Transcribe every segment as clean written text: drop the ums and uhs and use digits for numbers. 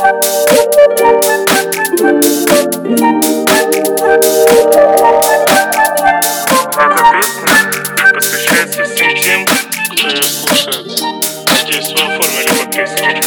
посвящается всем тем, кто ее слушает. Надеюсь, вы оформили подписку.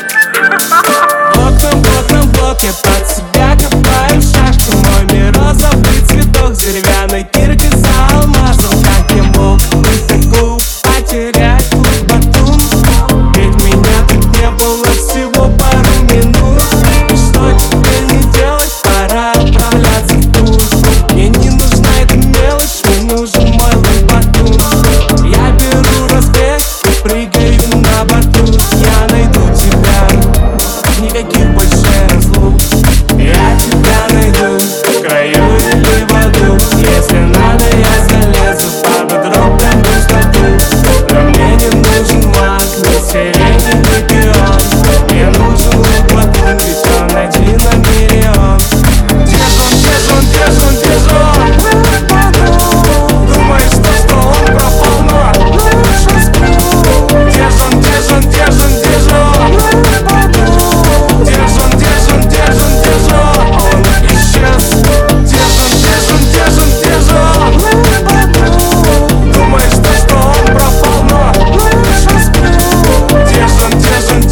Блок на блок, я под себя копаю в шахте. Мой мир розовый цветок с деревянной киркой за алмазом. Как я мог быть так глуп, потерять клуб батун? Ведь меня тут не было всего пару минут. И что теперь не делать? Пора отправляться в душ. Мне не нужна эта мелочь, мне нужен мой батун. Я беру разбег и прыгаю на борту. Я найду тебя, никаких больше разлук. Я тебя найду в краю или в аду. Если надо, я залезу под дроб, там пустоту. Но мне не нужен маг, ни сирень, ни пион. Мне нужен лук батун, ведь он один на миллион. Где же он? Думаешь, что он пропал, но лучше сплю. Где же он? Он исчез. Где же он? Думаешь, что он пропал, но лучше сплю. Где же он?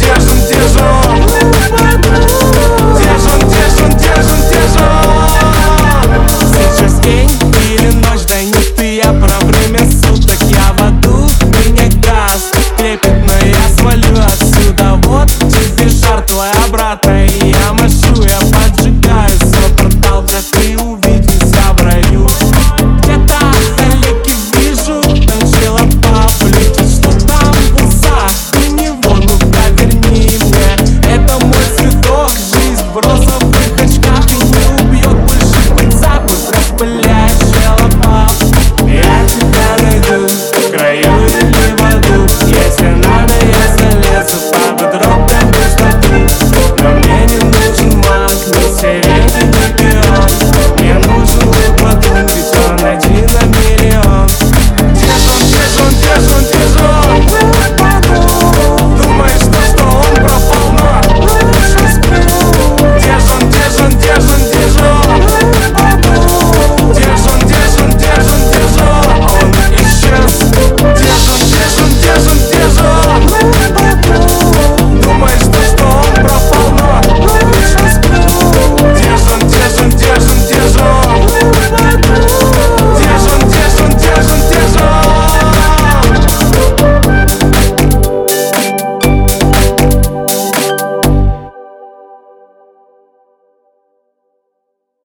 Сейчас день или ночь, да не ты, я про время суток. Я в аду, меня газ крепит, но я свалю отсюда. Вот тебе шар, твоя брат.